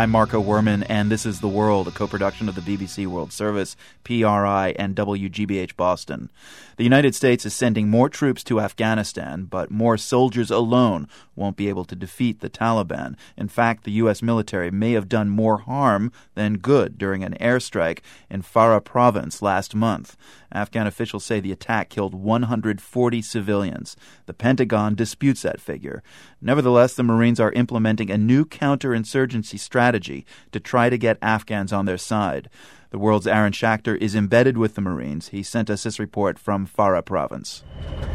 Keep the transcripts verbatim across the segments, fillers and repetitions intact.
I'm Marco Werman, and this is The World, a co-production of the B B C World Service, P R I, and W G B H Boston. The United States is sending more troops to Afghanistan, but more soldiers alone won't be able to defeat the Taliban. In fact, the U S military may have done more harm than good during an airstrike in Farah province last month. Afghan officials say the attack killed one hundred forty civilians. The Pentagon disputes that figure. Nevertheless, the Marines are implementing a new counterinsurgency strategy to try to get Afghans on their side. The World's Aaron Schachter is embedded with the Marines. He sent us this report from Farah province.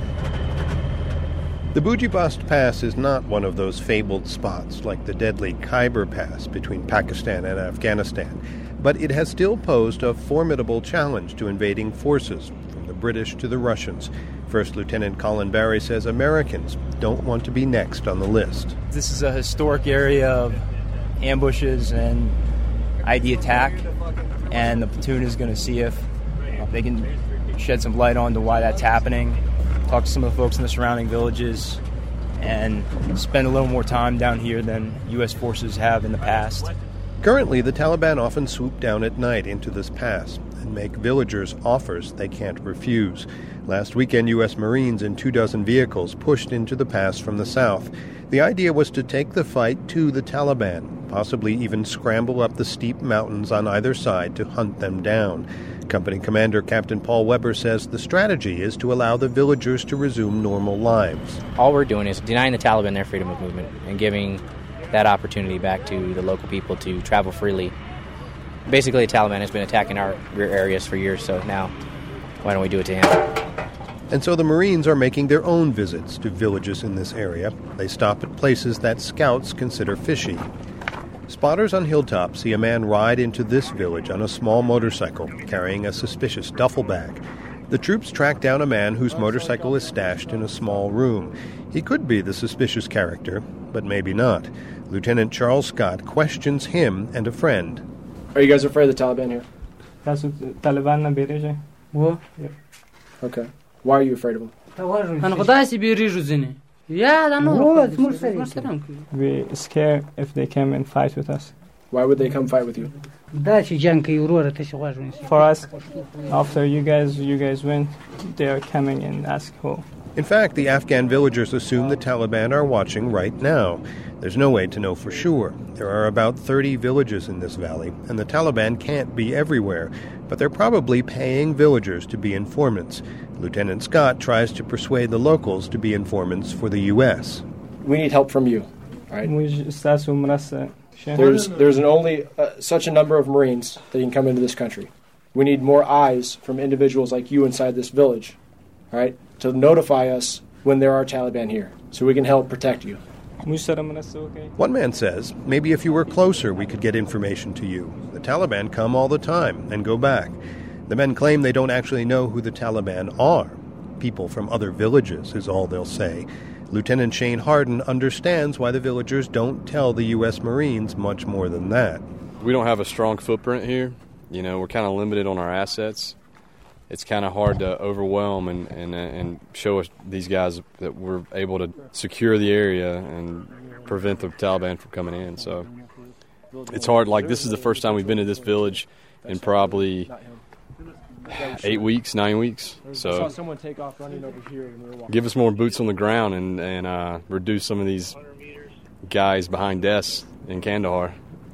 The Bujibast Pass is not one of those fabled spots like the deadly Khyber Pass between Pakistan and Afghanistan, but it has still posed a formidable challenge to invading forces, from the British to the Russians. First Lieutenant Colin Barry says Americans don't want to be next on the list. This is a historic area of ambushes and I D attack, and the platoon is going to see if they can shed some light on to why that's happening, talk to some of the folks in the surrounding villages, and spend a little more time down here than U S forces have in the past. Currently, the Taliban often swoop down at night into this pass and make villagers offers they can't refuse. Last weekend, U S Marines in two dozen vehicles pushed into the pass from the south. The idea was to take the fight to the Taliban, possibly even scramble up the steep mountains on either side to hunt them down. Company Commander Captain Paul Weber says the strategy is to allow the villagers to resume normal lives. All we're doing is denying the Taliban their freedom of movement and giving that opportunity back to the local people to travel freely. Basically, the Taliban has been attacking our rear areas for years, so now why don't we do it to him? And so the Marines are making their own visits to villages in this area. They stop at places that scouts consider fishy. Spotters on hilltops see a man ride into this village on a small motorcycle, carrying a suspicious duffel bag. The troops track down a man whose motorcycle is stashed in a small room. He could be the suspicious character, but maybe not. Lieutenant Charles Scott questions him and a friend. Are you guys afraid of the Taliban here? Taliban. Okay. Why are you afraid of them? We're scared if they come and fight with us. Why would they come fight with you? For us, after you guys you guys win, they are coming and ask who. In fact, the Afghan villagers assume the Taliban are watching right now. There's no way to know for sure. There are about thirty villages in this valley, and the Taliban can't be everywhere, but they're probably paying villagers to be informants. Lieutenant Scott tries to persuade the locals to be informants for the U S. We need help from you. All right? There's there's an only uh, such a number of Marines that can come into this country. We need more eyes from individuals like you inside this village, all right, to notify us when there are Taliban here, so we can help protect you. One man says, maybe if you were closer, we could get information to you. The Taliban come all the time and go back. The men claim they don't actually know who the Taliban are. People from other villages is all they'll say. Lieutenant Shane Harden understands why the villagers don't tell the U S Marines much more than that. We don't have a strong footprint here. You know, we're kind of limited on our assets. It's kind of hard to overwhelm and, and, and show us these guys that we're able to secure the area and prevent the Taliban from coming in. So it's hard. Like, this is the first time we've been to this village in probably eight weeks, nine weeks. So give us more boots on the ground and, and uh, reduce some of these guys behind desks in Kandahar.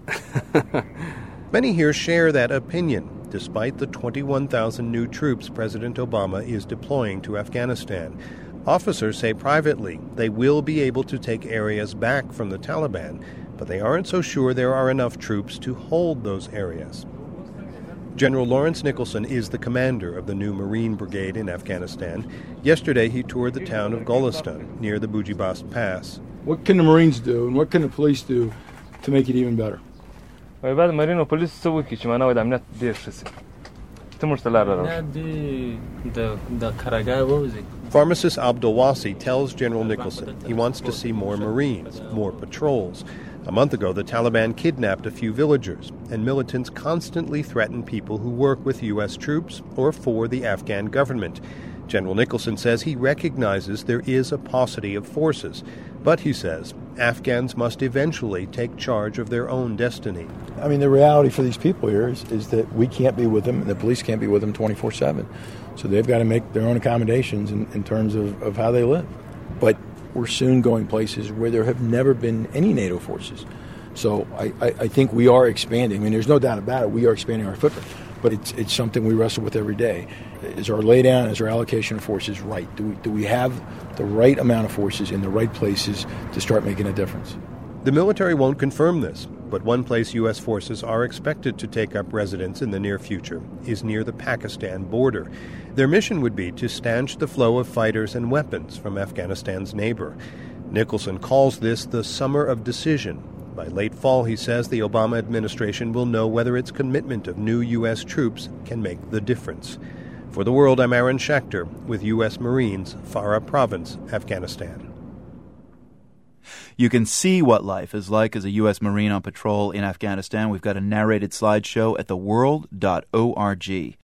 Many here share that opinion, despite the twenty-one thousand new troops President Obama is deploying to Afghanistan. Officers say privately they will be able to take areas back from the Taliban, but they aren't so sure there are enough troops to hold those areas. General Lawrence Nicholson is the commander of the new Marine Brigade in Afghanistan. Yesterday he toured the town of Golistan, near the Bujibast Pass. What can the Marines do and what can the police do to make it even better? Pharmacist Abdul Wasi tells General Nicholson he wants to see more Marines, more patrols. A month ago, the Taliban kidnapped a few villagers, and militants constantly threaten people who work with U S troops or for the Afghan government. General Nicholson says he recognizes there is a paucity of forces, But, he says, Afghans must eventually take charge of their own destiny. I mean, the reality for these people here is, is that we can't be with them, and the police can't be with them twenty-four seven. So they've got to make their own accommodations in, in terms of, of how they live. But we're soon going places where there have never been any NATO forces. So I, I, I think we are expanding. I mean, there's no doubt about it. We are expanding our footprint. But it's it's something we wrestle with every day. Is our laydown, is our allocation of forces right? Do we, do we have the right amount of forces in the right places to start making a difference? The military won't confirm this, but one place U S forces are expected to take up residence in the near future is near the Pakistan border. Their mission would be to stanch the flow of fighters and weapons from Afghanistan's neighbor. Nicholson calls this the summer of decision. By late fall, he says, the Obama administration will know whether its commitment of new U S troops can make the difference. For The World, I'm Aaron Schechter with U S Marines, Farah Province, Afghanistan. You can see what life is like as a U S Marine on patrol in Afghanistan. We've got a narrated slideshow at the world dot org.